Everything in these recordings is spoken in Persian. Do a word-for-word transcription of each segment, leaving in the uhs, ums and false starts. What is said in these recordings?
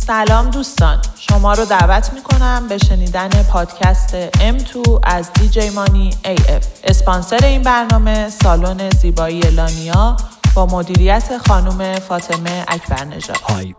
سلام دوستان، شما رو دعوت میکنم به شنیدن پادکست ام تو از دی جی مانی ای اف. اسپانسر این برنامه سالن زیبایی لانیا با مدیریت خانم فاطمه اکبرنژاد. هایپ.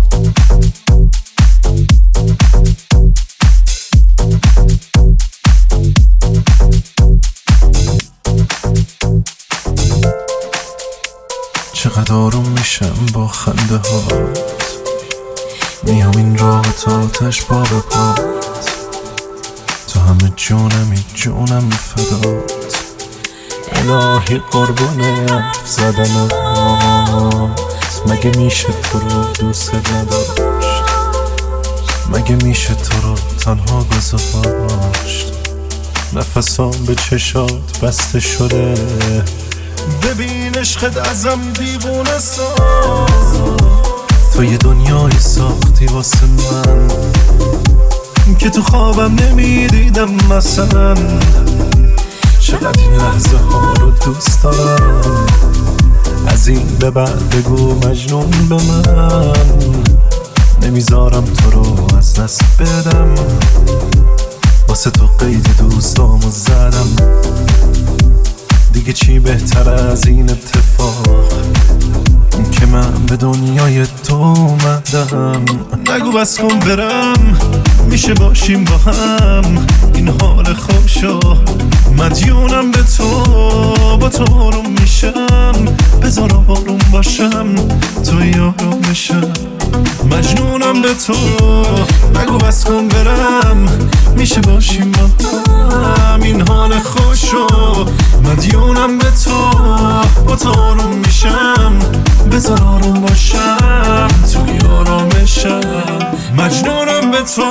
چقدر آروم میشم با خنده هات، میام این راه تا آتش پا به پات، تو همه جونمی جونم فدات، الهی قربونه حرف زدن هات. مگه میشه تو رو دوست نداشت، مگه میشه تو رو تنها گذاشت، نفسام به چشات بسته شده، ببین عشقت ازم دیوونه ساز، تو یه دنیای ساختی واسه من که تو خوابم نمیدیدم مثلا. چقدر این لحظه ها رو دوست دارم، از این به بعد بگو مجنون به من، نمیذارم تو رو از دست بدم، واسه تو قید دوستامو زدم، دیگه چی بهتر از این اتفاق که من به دنیای تو اومدم. نگو بس کن برم، میشه باشیم با هم، این حال خوشو مدیونم به تو، با تو آروم میشم، بذار آروم باشم، تو یارم میشم، مجنونم به تو. نگو بس کن برم، میشه باشیم با هم، این حال خوشو مدیونم به تو، با تو آروم میشم، بذار آروم باشم، توی آرامشم، مجنونم به تو.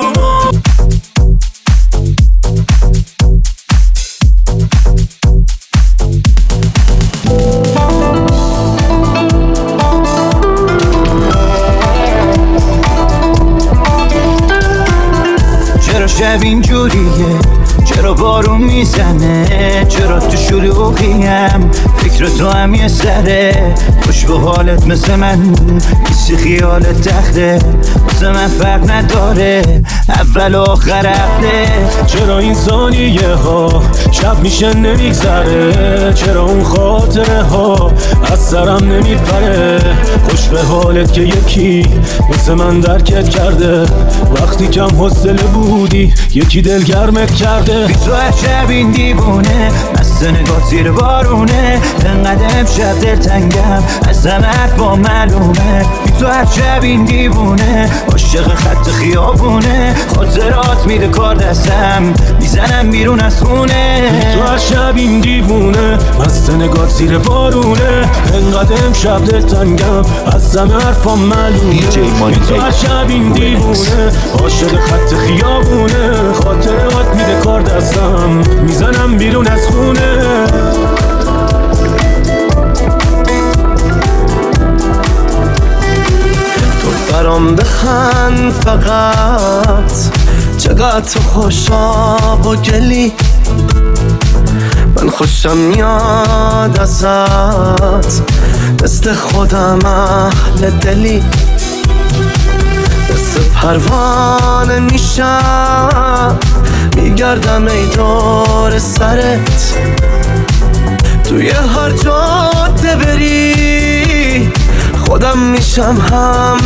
چرا شب اینجوریه، چرا بارون میزنه، چرا تو شلوغیم فکر تو هم یه سره، خوش به حالت مثل من نیستی، خیالت تخته واسه من فرق نداره، اول و آخر هفته. چرا این ثانیه ها شب میشه نمیگذره، چرا اون خاطره ها از سرم نمیپره، خوش به حالت که یکی مثل من درکت کرده، وقتی کم حوصله بودی یکی دلگرمت کرده. بی تو هر شب این دیوونه مست نگاه زیر بارونه، انقدر امشب دلتنگم از همه حرفا معلومه. بی تو هر شب این دیوونه عاشق خط خیابونه، خاطرات میده کار دستم میزنم بیرون از خونه. بی تو هر شب این دیوونه مست نگاه زیر بارونه، انقدر امشب دلتنگم از همه حرفا معلومه. بی تو هر شب این دیوونه عاشق خط خیابونه، خاطرات میده کار دستم میزنم بیرون از خونه. تو برام بخند فقط، چقدر تو خوشا و گلی، من خوشم میاد ازت، مثل خودم اهل دلی، مثل پروانه میشم میگردم ای دور سرت، توی هر جاده بری خودم میشم هم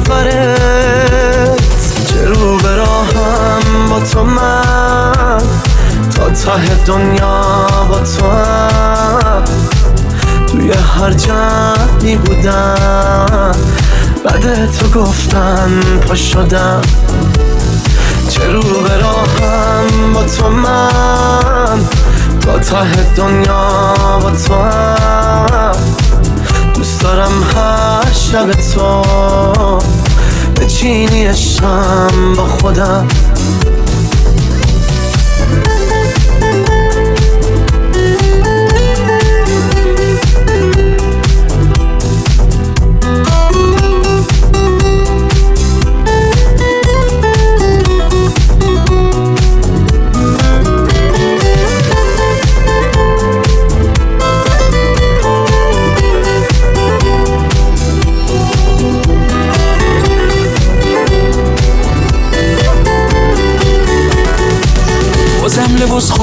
سفرت، جلو براهم با تو من، تا ته دنیا با تو هم، توی هر جمعی بودم بعد تو گفتن پا شدم، چرو به راهم با تو من، تا ته دنیا با تو هم، دوست دارم هر شب تو بچینی عشقم با خودم.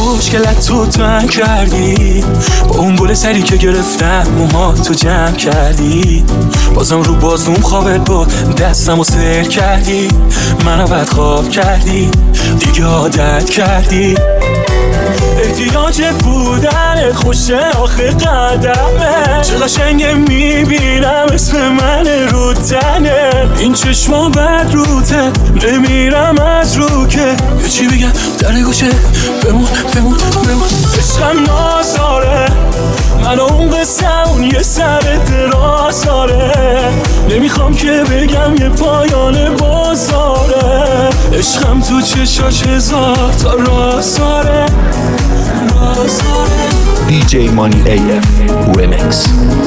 خوشگلت تو تنگ کردی، با اون گل سری که گرفتم موها تو جمع کردی. بازم رو بازوم خوابت بود دستم و سر کردی، منو بد خواب کردی دیگه عادت کردی. احتیاج بودن خوشه آخه قدمه، چه قشنگه میبینم اسم من رو تنه. این چشما بد روته نمیرم از رو که یه چی بگم در گوشه بمون بمون بمون. عشقم نازاره من اون قصه اون یه سر دراز داره، نمیخوام که بگم یه پایان بازاره. عشقم تو چشاش هزار تا راز داره. دی جی مانی ای اف ریمیکس.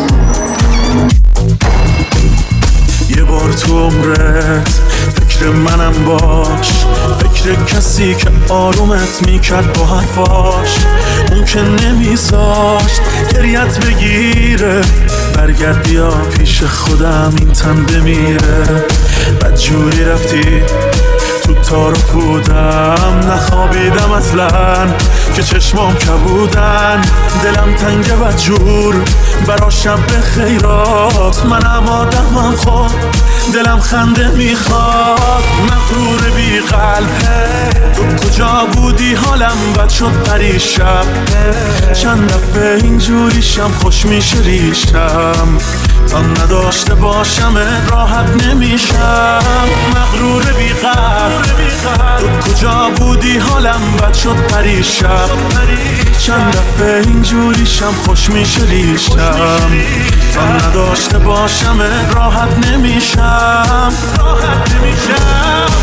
یه بار تو عمرت فکر منم باش، فکر کسی که آرومت میکرد با حرفاش. اون که نمیذاشت گریت بگیره، برگرد بیا پیش خودم این تن بمیره. بدجوری رفتی تو تارو بودم، نخوابیدم اصلا که چشمام کبودن. دلم تنگه بدجور برا شب خیرات، منم آدمم خود دلم خنده میخواد. مغرور بی قلبه تو کجا بودی حالم بد شد پریشب. چند دفعه اینجوریشم خوش میشه ریشم، تا نداشته باشم راحت نمیشم. مغرور بی قلب تو کجا بودی حالم بد شد پریشب. چند دفعه اینجوریشم خوش میشه ریشم، تا نداشته باشم راحت نمیشم راحت نمیشم.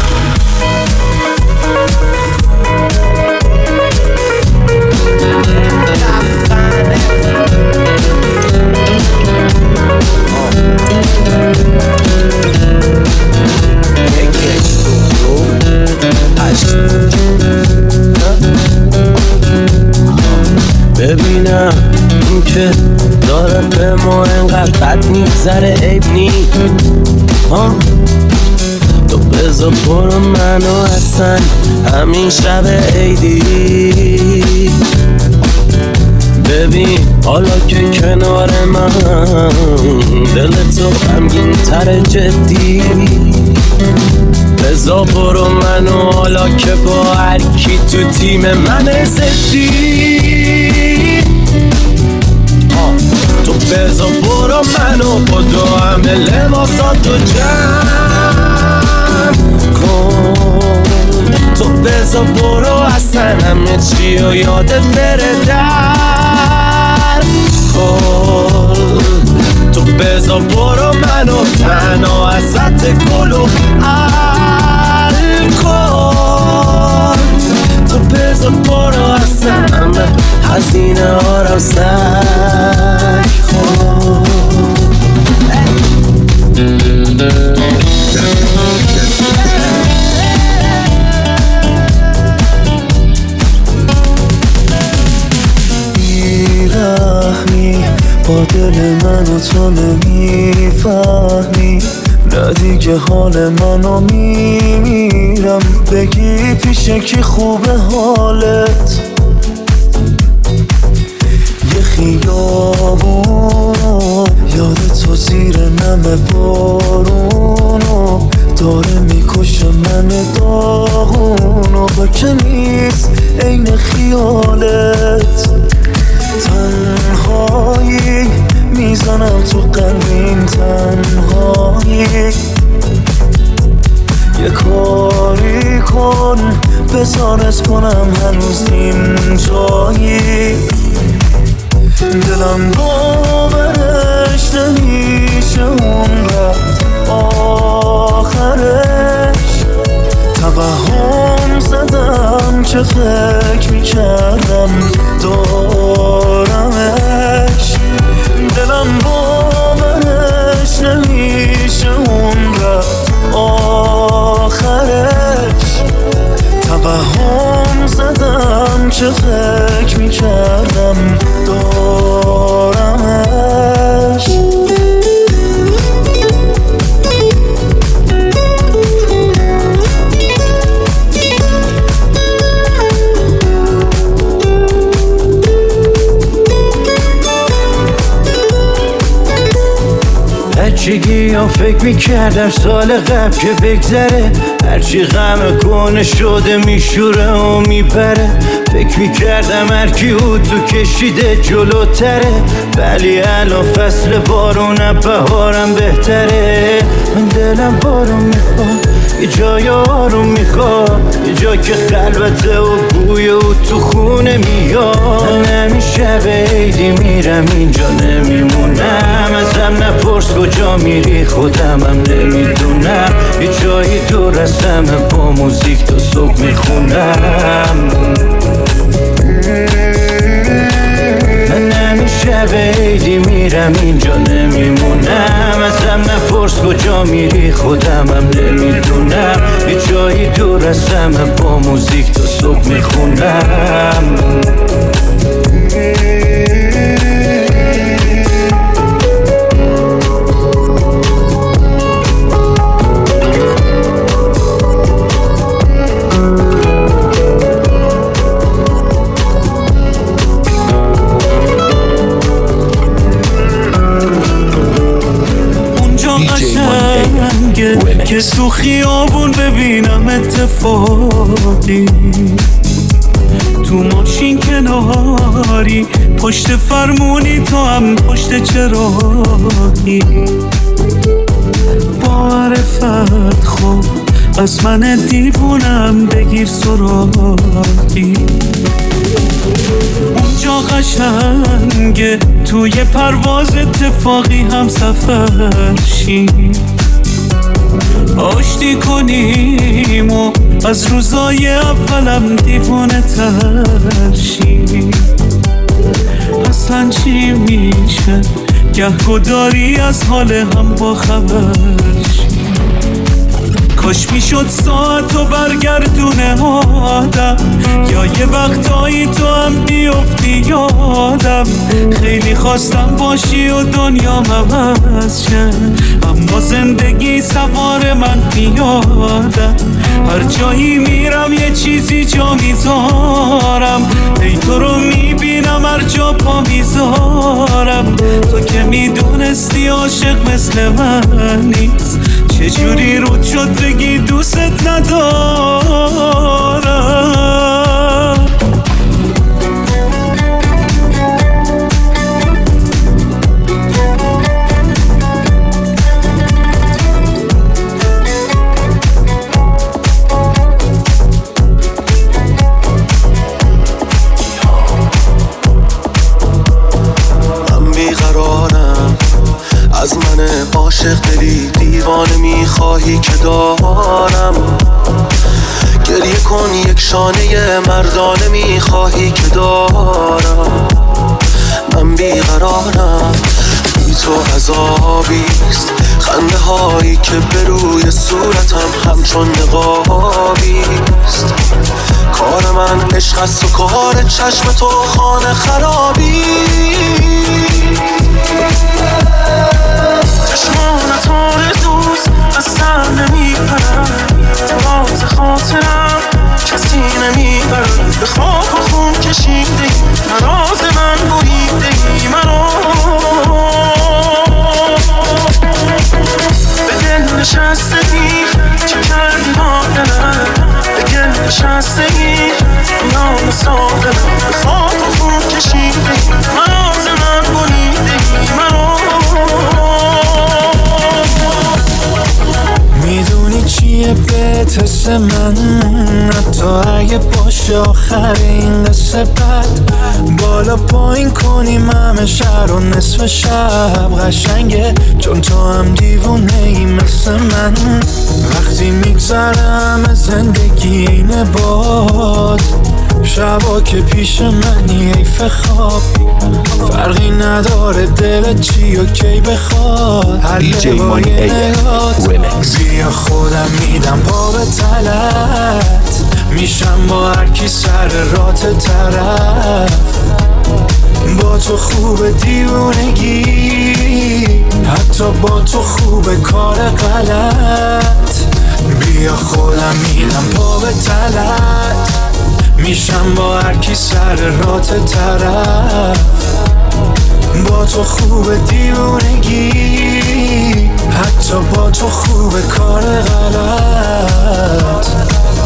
ببینم این که داره به ما انقدر بد میگذره عیب نی. تو بذار برو منو اصلا همین شب عیدی. ببین حالا که کنار من دل تو غمگین تر جدی. بذار برو منو حالا که با هر کی تو تیم من زدی. تو بذار برو منو با دو همه لباساتو جمع کن. تو بذار برو اصلا همه چی و یادت بره در کن. تو بذار برو منو تنها ازت گلو الکن. تو بذار برو اصلا همه هزینه هارم سر کن. بیرحمی با دل منو تو نمیفهمی، نه دیگه حال منو میمیرم. بگی پیشه کی خوبه حالت، یه خیابون یاد تو زیر نم بارونو داره میکشه من داغونو. با که نیست عین خیالت، تنهایی میزنم تو قلبیم تنهایی. یه کاری کن بزارت کنم هنوز اینجایی. دلم باورش نمیشه اون رفت آخرش. توهم زدم که فکر میکردم دارمش. دلم باورش نمیشه اون رفت آخرش. توهم زدم که فکر میکردم دارمش. فکر میکردم سال قبل که بگذره، هرچی غم کنه شده میشوره و میبره. فکر میکردم هرکی او تو کشیده جلوتره، ولی الان فصل بارونم بهارم بهتره. من دلم بارون میخواد، یه جای آروم میخواد، یه جا که خلوته و بوی او تو خونه میاد. من همیشه به عیدی میرم اینجا نمیمونم، ازم نپرس کجا میری خودمم نمیدونم. یه جایی دور از همه با موزیک تا صبح میخونم. من همیشه به عیدی میرم اینجا نمیمونم، ازم نپرس کجا میری خودمم نمیدونم. یه جایی دور از همه با موزیک تا صبح میخونم. که تو خیابون ببینم اتفاقی، تو ماشین کناری، پشت فرمونی تو هم پشت چراغی. با معرفت خوب از من دیوونم بگیر سراغی. اونجا قشنگه توی پرواز اتفاقی هم سفر شیم، آشتی کنیم و از روزای اولم دیوانه ترشیم. اصلا چی میشه گهگداری از حال هم با خبر شیم. کاش میشد ساعتو برگردونه آدم، یا یه وقتایی تو هم بیفتی یادم. خیلی خواستم باشی و دنیا عوض شه، اما زندگی سوار من پیادم. هر جایی میرم یه چیزی جا میذارم، ای تو رو میبینم هر جا پا میذارم. تو که میدونستی عاشق مثل من نیست، چجوری رود شد بگی دوست ندارم. من بیقرارم از من عاشق، دلی دیوانه میخواهی که دارم. گریه کن یک شانه مردانه میخواهی که دارم. من بیقرارم بی تو عذابیست، خنده هایی که به روی صورتم همچون نقابیست. کار من عشق است و کار چشم تو خانه خرابی. چشمانت آرزوست از سر نمیپرد، تراز خاطرم کسی نمیبرد. به خواب و خون کشیدی نراز من بریدی مرا، به دل نشستگی چه کردی با دلم، به گل نشستگی نام سادم. به خواب و خون کشیدی نراز من بریدی مرا. میدونی چیه بهت حس من، حتی اگه باشه آخر این قصه بد. بالا پایین کنیم همه شهر و نصف شب قشنگه، چون تو هم دیوونه ای مثل من. وقتی میگذرم از زندگی اینه باد، شبا که پیش منی حیف خواب. فرقی نداره دلت چی و کی بخواد، هر لبای نگات بیا خودم میدم پا به تلت. میشم با هر کی سر رات طرف، با تو خوب دیوونگی، حتی با تو خوب کار غلط. بیا خودم میدم پا به تلت، میشم با هر کی سر رات طرف، با تو خوب دیوونگی، حتی با تو خوب کار غلط.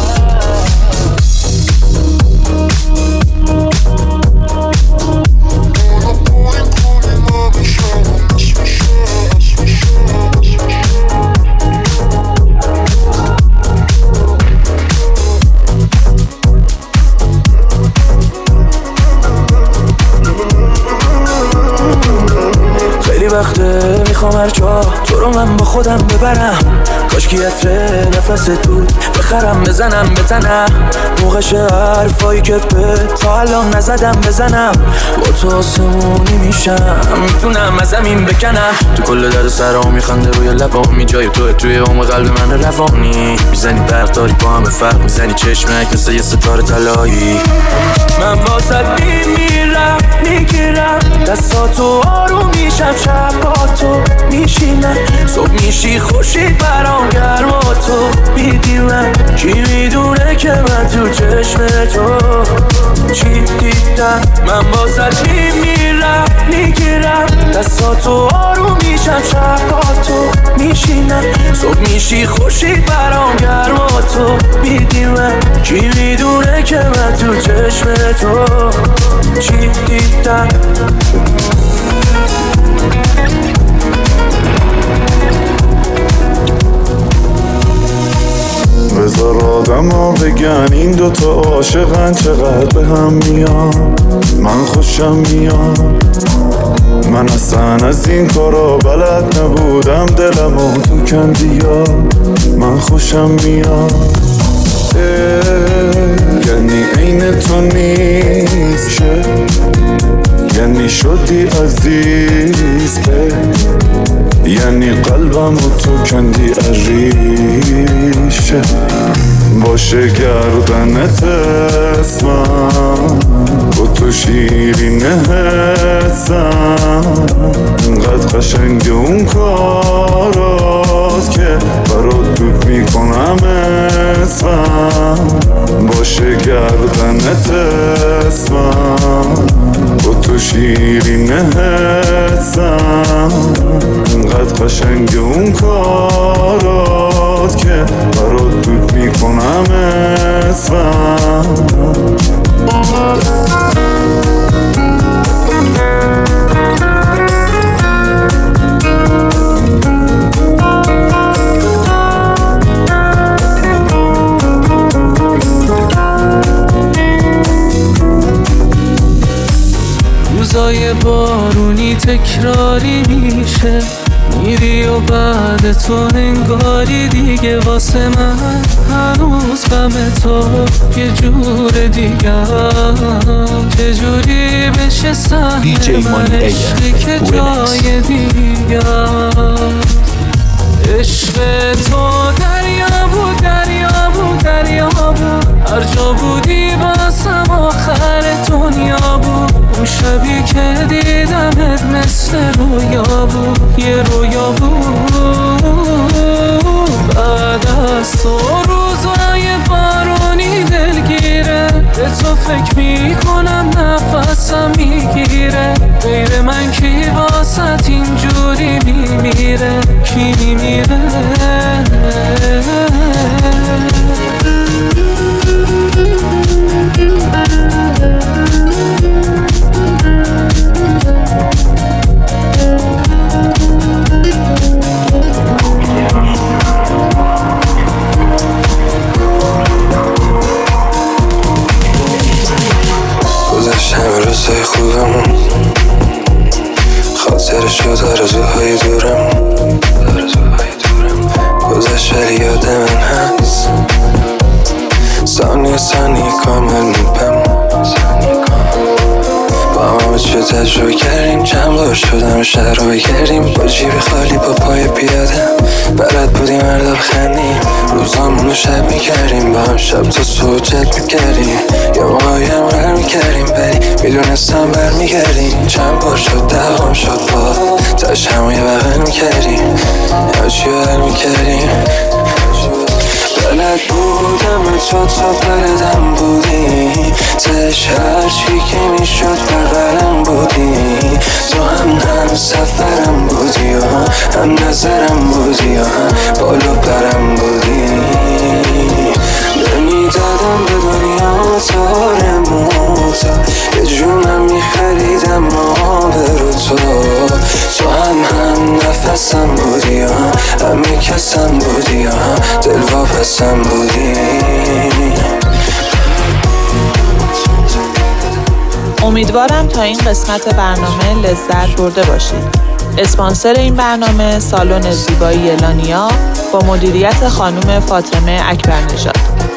وقته میخوام هر جا تو رو من با خودم ببرم، کاش که عطر نفس دود بخرم بزنم به تنم، موقعش حرفایی که به تا الان نزدم بزنم، با تو آسمونی میشم میتونم از زمین بکنم، تو کل درد سرام میخنده روی لبامی، جای تو توی عمق قلب من روانی، میزنی برق داری با همه فرق میزنی چشمک مثل یه ستاره طلایی، من واسط میمیرم میگیرم دستاتو آروم میشم، شب با تو میشینم، صبح میشی خورشید برام گرم و تو میدیمم، کی میدونه که من تو چشم تو چی دیدم، من واسط میمیرم میگیرم دستاتو آروم میشم، شب با تو میشینم، صبح میشی خورشید برام گرم و تو میدیمم، کی میدونه که من تو چشم تو چی دیدم. بذار آدم ها بگن این دوتا عاشقن چقدر به هم میان، من خوشم میاد، من اصلا از این کارا بلد نبودم، دلمو تو کندیا من خوشم میاد، یعنی عین تو نیست، یعنی شدی عزیز، یعنی قلبم و تو کندی عریشه، باشه گردنت اسمم با تو شیرین حسم، انقدر قشنگ اون کارات که برات دود میکنم اسمم، باشه گردنت اسمم با تو شیرین حسم، انقدر قشنگ اون کارات که برات دود میکنم اسمم. روزای بارونی تکراری میشه، میری و بعد تو انگاری دیگه واسه من هنوز غم تو یه جور دیگه، چه جوری بشه سهم من عشقی که جای دیگه، عشق تو دریا بود دریا بود دریا بود، هر جا بودی واسم آخر دنیا بود، اون شبی که دیدمت مثل رویا بود، یه رویا بود، بعد از تو روزای بارونی دلگیره، به تو فکر میکنم نفسم میگیره، غیر من کی واسط اینجوری میمیره، کی میمیره. همه روزای خوبمون خاطر شد آرزوهای دورم، گذشت ولی یاد من هست، ثانیه ثانیه کامل میپم، با همه چه تجربه کردیم، چند بار شدم شهر رو بگردیم، با جیب خالی با پای پیاده بلد بودیم هر لبخندیم، روزامون رو شب میکردیم، با هم شب تا صبح جد میکردیم، یا موقعی هم هر میکردیم، ولی میدونستم برمیگردیم، چند بار شد دقام شد با تاش همو یه بغل میکردیم، یا چی بر میکردیم، بلد بودم تو تا بلدم بودی، تش هرچی که میشد بغلم بودی، تو هم سفرم بودی و هم نظرم بودی و هم بالا برم بودی. نمیدادم به دنیا تار موتا، یه جونم میخریدم ما برو تو. تو هم هم نفسم بودی و هم همه کسم بودی و هم دلواپسم بودی. امیدوارم تا این قسمت برنامه لذت برده باشید. اسپانسر این برنامه سالن زیبایی لانیا با مدیریت خانم فاطمه اکبرنژاد.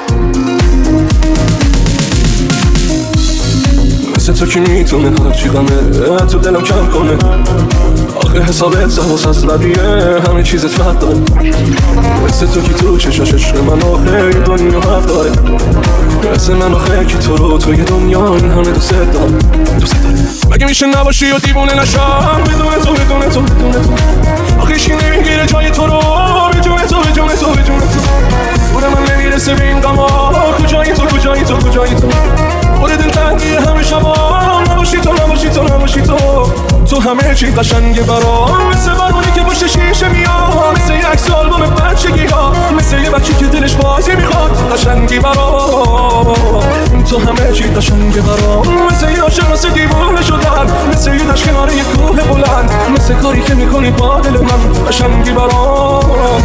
مثل تو کی میتونه هرچی غمه تو دلم کم کنه؟ آخه حسابت زواس از لبیه همه چیزت فرق داره. مثل تو کی تو چشاش عشق من آخه یه دنیا حرف داره. مثل من آخه کی تو رو توی دنیا این همه دوست دارم دوست دارم. مگه میشه نباشی و دیوونه نشم بدون تو بدون تو بدون تو؟ آخه هیچکی نمیگیره جای تو رو بدون تو بدون تو بدون تو. بوده من نمیرسه به این غما کجایی تو کجایی تو کجایی تو؟ بوده دل تنگی همه شبا نباشی تو نباشی تو نباشی تو. تو همه چی قشنگه برام مثل بارونی که پشت شیشه میاد، مثل یک سال بوم بچگی ها، مثل یه بچه که دلش بازی میخواد قشنگی برام. تو همه چی قشنگه برام مثل یه عاشق مثل دیوونه شدن، مثل یه دشت کنار یه کوه بلند، مثل کاری که میکنی با دل من قشنگی برام.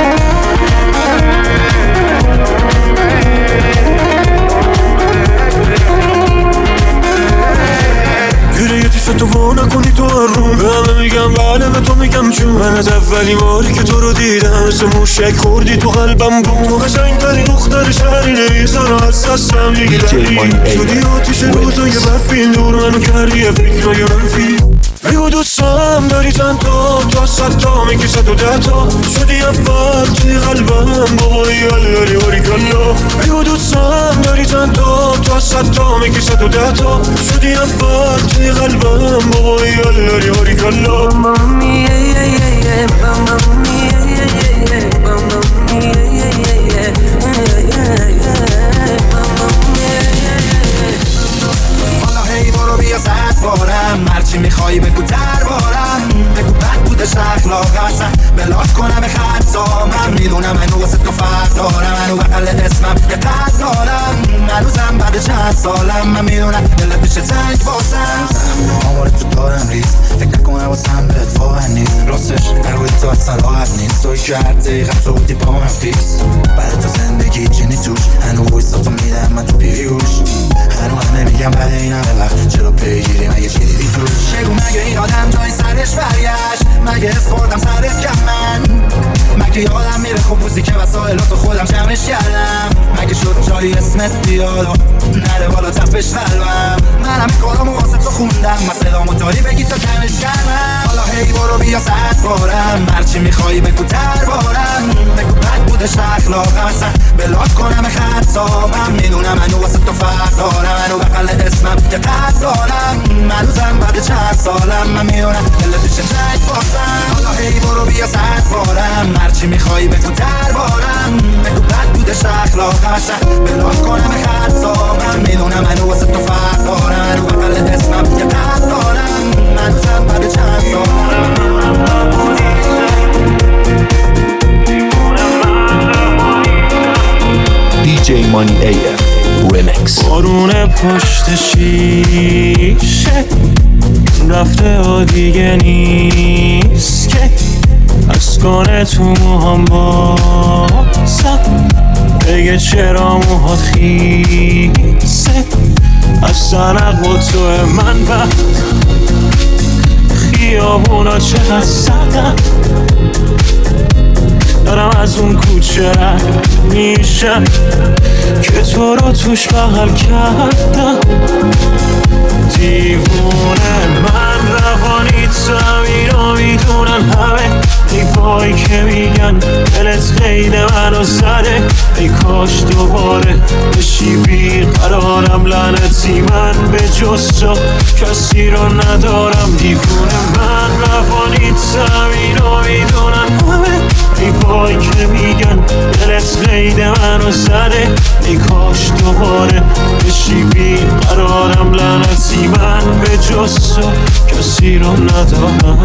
گیره یه تیست تو وا نکنی تو هر روم به همه میگم بله به تو میگم چون من از اولی باری که تو رو دیدم مثل موشک خوردی تو قلبم بود. تو قشنگترین دختر شهری نیستن از دستم میگیری شدی آتیش روزای برفی دور منو کردی فکرای منفی. بگو دوستم داری چند تا تا صد تا میگی صد و ده تا شدی اول توی قلبم بابایی الاری باری کلا. بگو دوستم داری چند تا تا صد تا میگی صد و ده تا شدی اول توی قلبم بابایی الاری باری کلا. برو بیا صد بارم هرچی میخوایی بگو دربارم، بگو بد بودش اخلاقم بلاک کنم خطا. من میدونم منو واسه تو فرق دارم، منو بغل اسمم یه قد دارم، هنوزم بعد چند سالم من میدونم دلت میشه تنگ باسم. آمار تو دارم ریز فکر نکنم واسم بهت واقع نیست، راستش نروی تو اصلا راحت نیست. توی که هر دقیقم تو بودی با من فیکس برای تو زندگی چینی توش، هنو ویستا تو میدم من تو پیریوش، هنو هم نمیگم بعد این همه وقت چرا پیگیری مگه چی دیدی توش؟ بگو مگه این آدم جای سرش برگشت، مگه اسپردم سرت کم من، مگه یادم میره خوب بوزی که وسایلاتو خودم جمعش کردم، مگه شد جایی اسمت بیاد و نره بالا تپش قلبم. منم کارامو واسه تو خوندم مثلامو داری بگی تا کمش کردم. حالا هی برو بیا صد بارم هرچی میخوایی بگو دربارم، بگو بد بودش اخلاقم اصلا بلاک کنم خطا. من میدونم منو واسه تو فرق دارم، منو بغل اسمم یه قد دارم، منوزم بعد چند سالم من میدونم دلت میشه تنگ باسم. حالا هی برو بیا صد بارم هرچی میخوایی بگو دربارم، بگو بد بودش اخلاقم اصلا بلاک کنم خطا. من میدونم منو واسه تو فرق دارم، منو بغل اسمم یه قد دارم، منوزم بعد چند سالم. دی جی مانی ای اف ریمکس. بارون پشت شیشه رفته و دیگه نیست که از کنه تو موهام بازم بگه چرا موهات خیسه از سرق و تو من بعد خیابونا چقدر سردم دارم از اون کوچه رد میشم که تو رو توش بغل کردم. دیوونه من روانی تو اینو میدونن همه، ای وای که میگن دلت قید منو زده، ای کاش دوباره بشی بیقرارم. لعنتی من به جز تو کسی رو ندارم. دیوونه من روانی تو اینو میدونن همه، ای وای که میگن دلت دلت قید منو زده، ای کاش دوباره بشی بی قرارم. لعنتی من به جز تو کسی رو ندارم.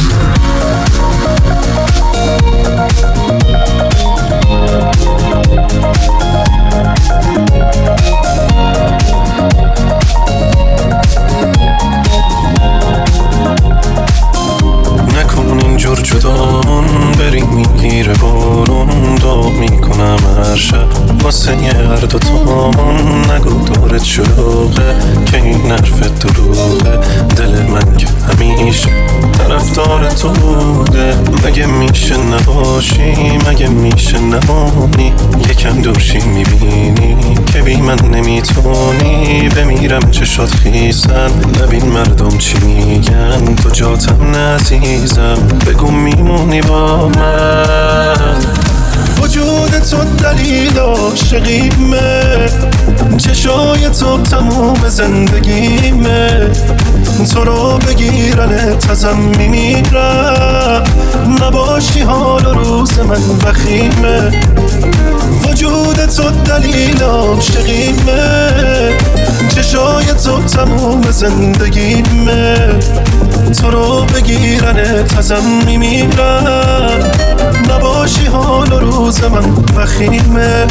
نکن اینجور جدامون، بریم میگیره بارون. دعا میکنم هر شب واسه یه هر دوتامون. نگو دورت شلوغه که این حرف دروغه، دل من که همیشه طرفدار تو بوده. مگه میشه نباشی، مگه میشه نمانی، یکم دورشی میبینی که بی من نمیتونی. بمیرم چشات خیسن، نبین مردم چی میگن، تو جاتم نزیزم، بگو میمونی با من. وجود تو دلیل عاشقیمه، چشای تو تموم زندگیمه. تو رو بگیرن تازم میمیرم، نباشی حال و روز من وخیمه. وجود تو دلیل عاشقیمه، چشای تو تموم زندگیمه. تو رو بگیرن تازم میمیرم، نباشی حال و روز من وخیمه.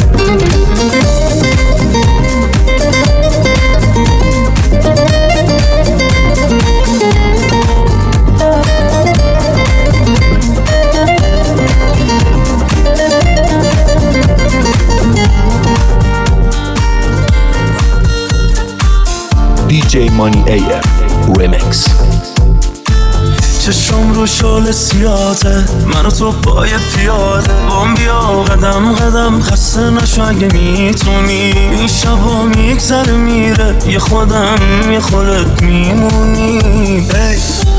دی جی Money ای اف Remix. چشم رو شال سیاته، من و تو پای پیاده. بام بیا قدم قدم، خسته نشو اگه میتونی. این شبا میگذره میره، یه خودم یه خودت میمونی. hey.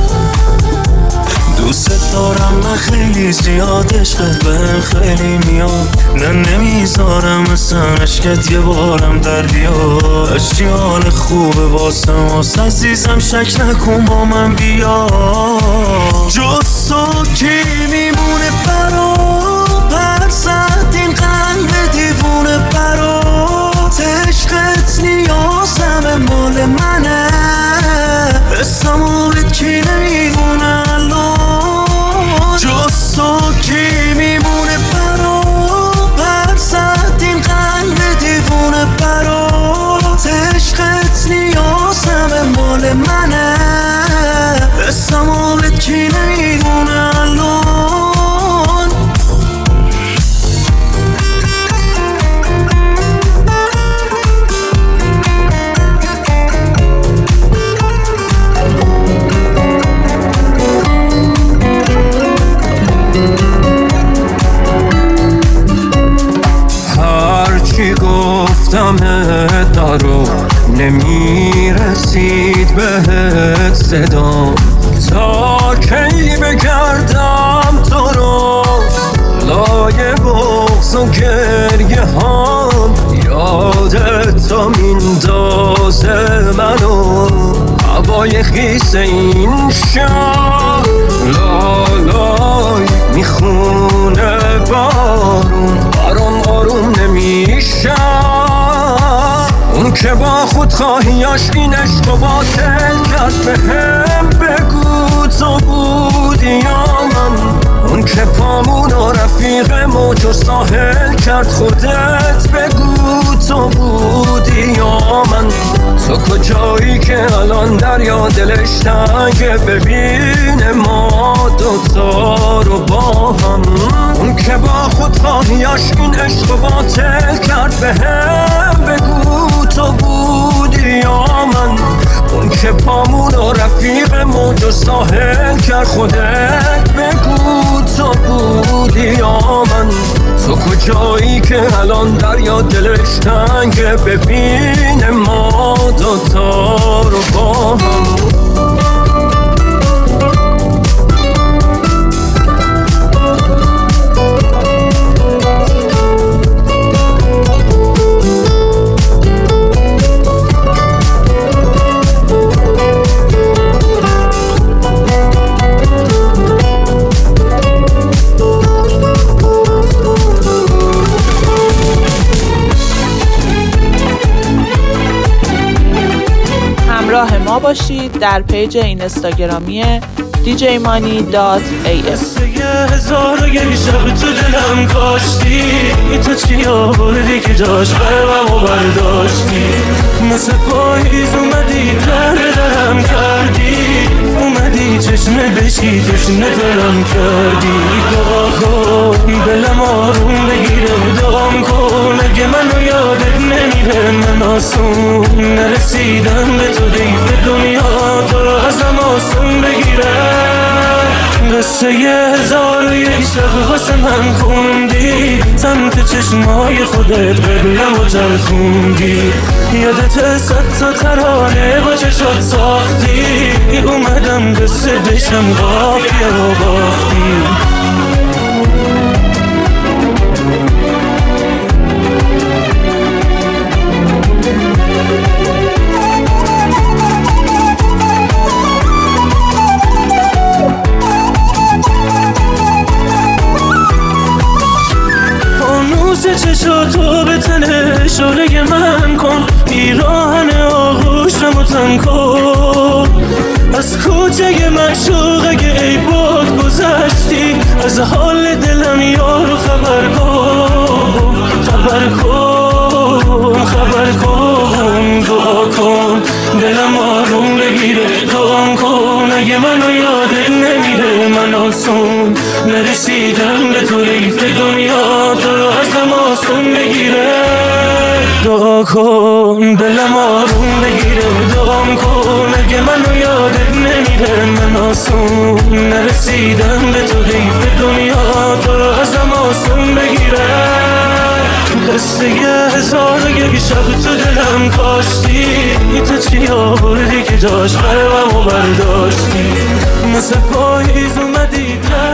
دوست دارم من خیلی زیاد، عشقت به خیلی میاد. نه نمیذارم مثلا عشقت یه بارم در بیاد. اشتی حال خوبه واسه ماست عزیزم، شک نکن با من بیا. جز تو کی میمونه برا برزد این قلب دیوونه برات. عشقت نیازم مال منه، استمالت کی نمیمونه الان. جز تو کی میمونه برا برزد این قلب دیوونه برات. عشقت نیازم مال منه، استمالت کی نمیمونه الان. هرچی گفتم دارو نمیرسید بهت صدام. تا کی بگردم تو رو لای بغض و گریه هام. یادت تا میندازه منو هوای خیس این شهر. لالای میخونه بارون، آروم آروم نمیشه. اون که با خودخواهیاش این عشق و باطل کرد، به هم بگو تو بودی یا من. اون که پامون و رفیق موج و ساحل کرد، خودت بگو تو بودی یا من. تو کجایی که الان دریا دلش تنگه، ببین ما دوتا رو با هم. اون که با خودخواهیاش این عشق و باطل کرد، به هم بگو تو بودی یا من. اون که پامون و رفیق موج و ساحل کرد، خودت بگو تو بودی یا من. تو کجایی که الان دریا دلش تنگه، ببین ما دوتا رو با هم. باشید در پیج اینستاگرامی دی جی مانی دات ای اف. هزار و یک شب تو دلم کاشتی، تو چی آوردی که جاش قلبمو برداشتی؟ مثل پاییز اومدی در درم کردی، اومدی چشمه بشی تشنه دلم کردی. دعا کن دلم آروم بگیره، دعا کن اگه منو یادت نمیره. من آسون نرسیدم به تو، دیف دنیا تو رو ازم آسون بگیره. قصه هزار و یک شب واسه من خوندی، سمت چشمای خودت قبلم و چرخوندی. یادت صد تا ترانه با چشات ساختی، اومدم قصه بشم قافیه و باختی. چشاتو به تنه شعله من کن، پیراهن آغوشمو تن کن. از کوچه معشوق اگه ای بود گذشتی، از حال دلم یارو خبر کن، خبر کن، خبر کن. دعا کن دلم آروم بگیره، دعا کن اگه منو یادت نمیره. من آسون نرسیدم به تو، ریف دنیا تو رو ازم آسون بگیره. دعا کن دلم آروم بگیره، دعا کن اگه منو یادت نمیره. من آسون نرسیدم به تو، ریف دنیا تو رو ازم آسون بگیره. قصه هزار و یک شب تو دلم کاشتی، تو چی آوردی که جاش قلبمو برداشتی؟ مثل پاییز اومدی